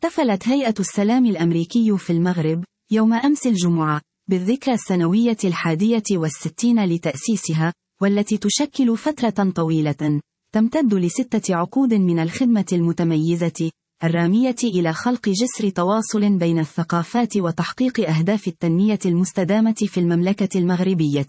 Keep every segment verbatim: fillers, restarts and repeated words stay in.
احتفلت هيئة السلام الأمريكي في المغرب يوم أمس الجمعة بالذكرى السنوية الحادية والستين لتأسيسها، والتي تشكل فترة طويلة تمتد لستة عقود من الخدمة المتميزة الرامية إلى خلق جسر تواصل بين الثقافات وتحقيق أهداف التنمية المستدامة في المملكة المغربية.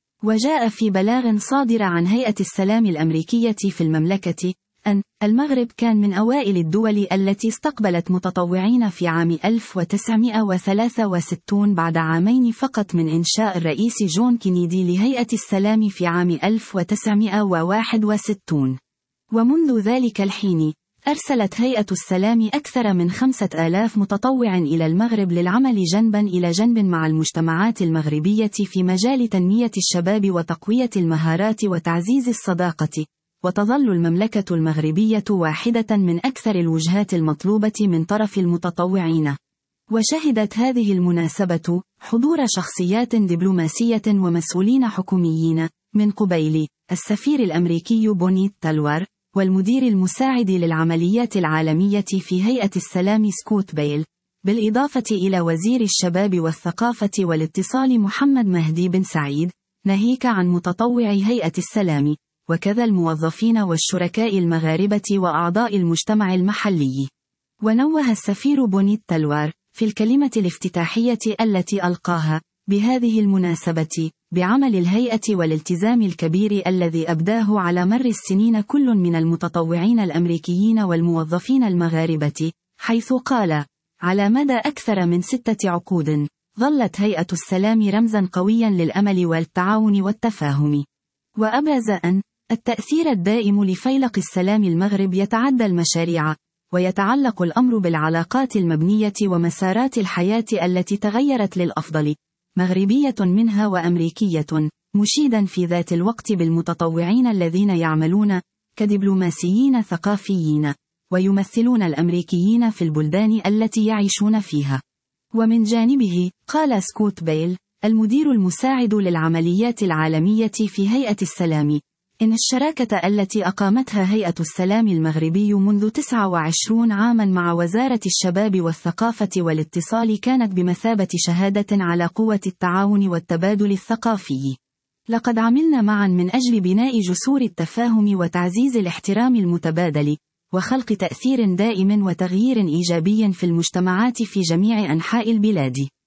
وجاء في بلاغ صادر عن هيئة السلام الأمريكية في المملكة أن المغرب كان من أوائل الدول التي استقبلت متطوعين في عام ألف وتسعمائة وثلاثة وستين بعد عامين فقط من إنشاء الرئيس جون كينيدي لهيئة السلام في عام ألف وتسعمائة وواحد وستين. ومنذ ذلك الحين أرسلت هيئة السلام أكثر من خمسة آلاف متطوع إلى المغرب للعمل جنبا إلى جنب مع المجتمعات المغربية في مجال تنمية الشباب وتقوية المهارات وتعزيز الصداقة. وتظل المملكة المغربية واحدة من أكثر الوجهات المطلوبة من طرف المتطوعين. وشهدت هذه المناسبة حضور شخصيات دبلوماسية ومسؤولين حكوميين، من قبيل السفير الأمريكي بونيت تالور، والمدير المساعد للعمليات العالمية في هيئة السلام سكوت بيل، بالإضافة إلى وزير الشباب والثقافة والاتصال محمد مهدي بن سعيد، ناهيك عن متطوعي هيئة السلام، وكذا الموظفين والشركاء المغاربة وأعضاء المجتمع المحلي. ونوه السفير بونيت تالور في الكلمة الافتتاحية التي ألقاها بهذه المناسبة بعمل الهيئة والالتزام الكبير الذي أبداه على مر السنين كل من المتطوعين الأمريكيين والموظفين المغاربة، حيث قال: على مدى أكثر من ستة عقود ظلت هيئة السلام رمزا قويا للأمل والتعاون والتفاهم. وأبرز أن التأثير الدائم لفيلق السلام المغرب يتعدى المشاريع، ويتعلق الأمر بالعلاقات المبنية ومسارات الحياة التي تغيرت للأفضل، مغربية منها وأمريكية، مشيدا في ذات الوقت بالمتطوعين الذين يعملون كدبلوماسيين ثقافيين، ويمثلون الأمريكيين في البلدان التي يعيشون فيها. ومن جانبه قال سكوت بيل المدير المساعد للعمليات العالمية في هيئة السلام إن الشراكة التي أقامتها هيئة السلام المغربي منذ تسعة وعشرين عاما مع وزارة الشباب والثقافة والاتصال كانت بمثابة شهادة على قوة التعاون والتبادل الثقافي. لقد عملنا معا من أجل بناء جسور التفاهم وتعزيز الاحترام المتبادل، وخلق تأثير دائم وتغيير إيجابي في المجتمعات في جميع أنحاء البلاد.